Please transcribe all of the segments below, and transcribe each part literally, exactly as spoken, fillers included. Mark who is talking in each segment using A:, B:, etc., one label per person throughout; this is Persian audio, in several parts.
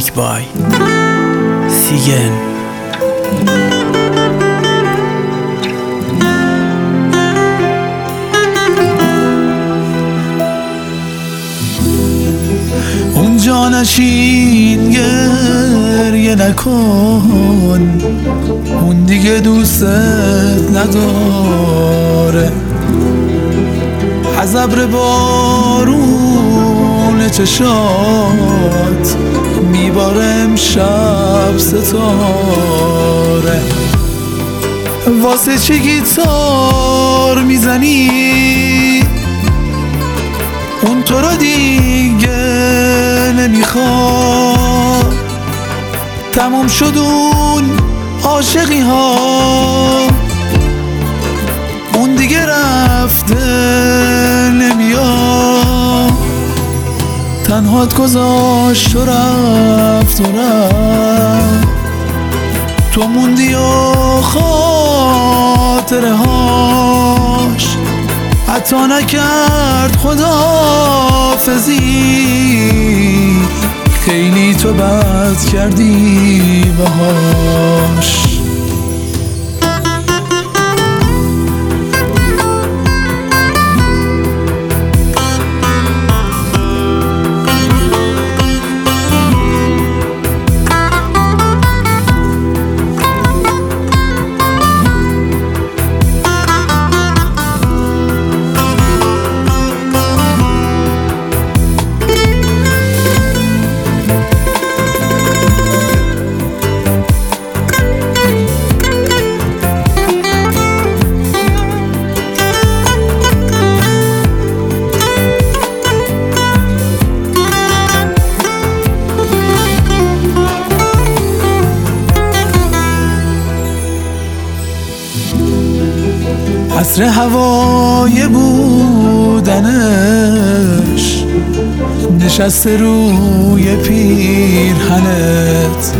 A: Music by Sigen. اونجا نشین گریه نکن، اون دیگه دوست نداره. از ابر بارون چشات میباره امشب ستاره. واسه چی گیتار میزنی؟ اون تو رو دیگه نمیخواد. تموم شد اون عاشقی ها، اون دیگه رفته نمیاد. تنهات گذاشت و رفت و رفت، تو موندی و خاطره هاش حتی نکرد خداحافظی. خیلی تو بد کردی باهاش. عطر هوای بودنش نشسته روی پیرهنت.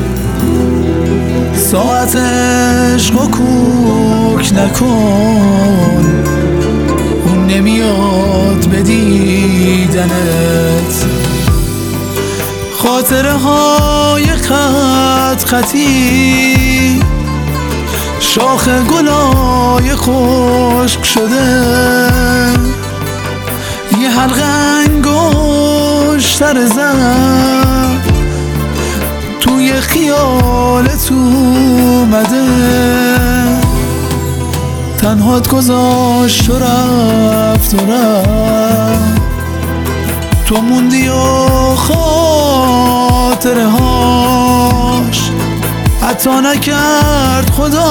A: ساعت عشق و کوک نکن، اون نمیاد به دیدنت. خاطره های خط خطی، شاخ گلای خشک شده. یه حلقه انگشتر زن توی خیالت اومده. تنهات گذاشت و رفت و رفت، تو موندی و خاطره هاش حتی نکرد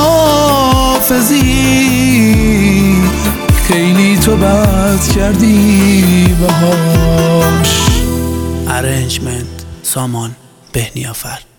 A: خداحافظی. خیلی تو بد کردی باهاش. Arrangement سامان بهنیافر.